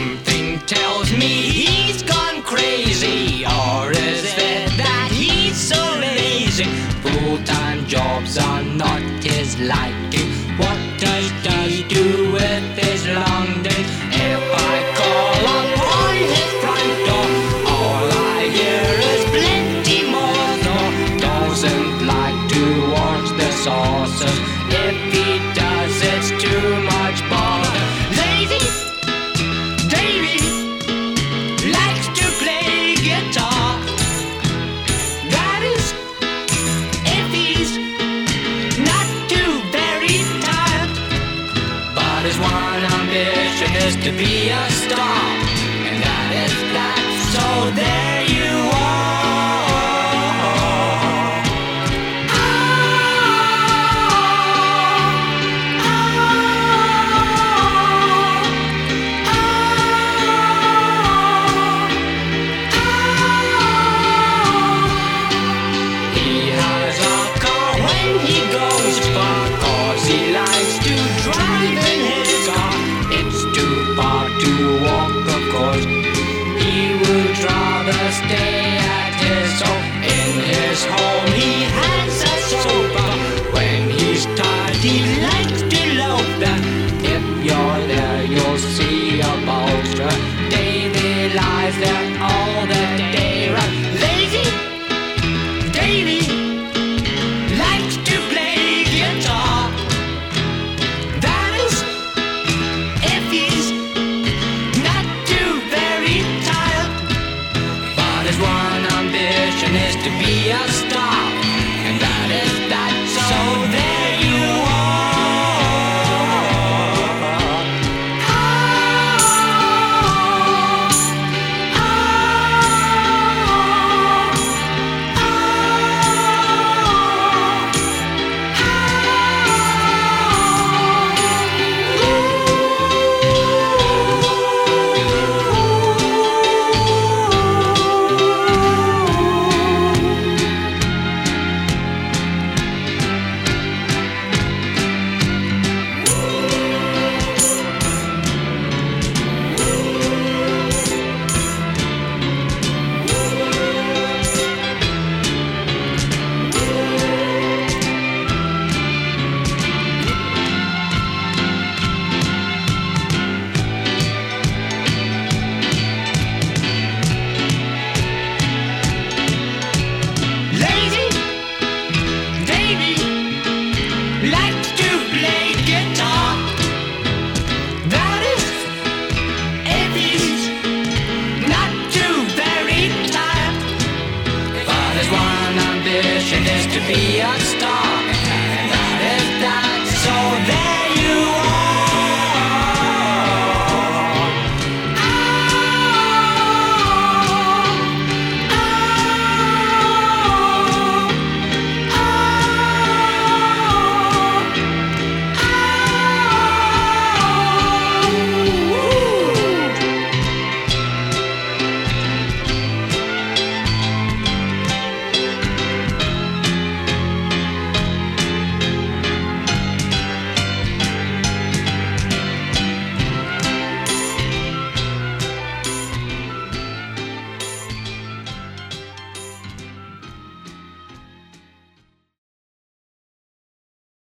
Something tells me he's gone crazy, or is it that he's so lazy? Full-time jobs are not his liking. What does he do with his long days? If I call upon his front door, all I hear is plenty more. No, doesn't like to watch the saucers. If he does, it's too much bother. Lazy Davy likes to play guitar. That is, if he's not too very tired. But his one ambition is to be a star, and that is that. So there you are. He has a car when he goes far, 'cause he likes to drive in his car. It's too far to walk, of course. He would rather stay at his home. In his home he has a sofa. When he's tired he likes to loaf there. If you're there you'll see a bolster. Davy lies there all the day.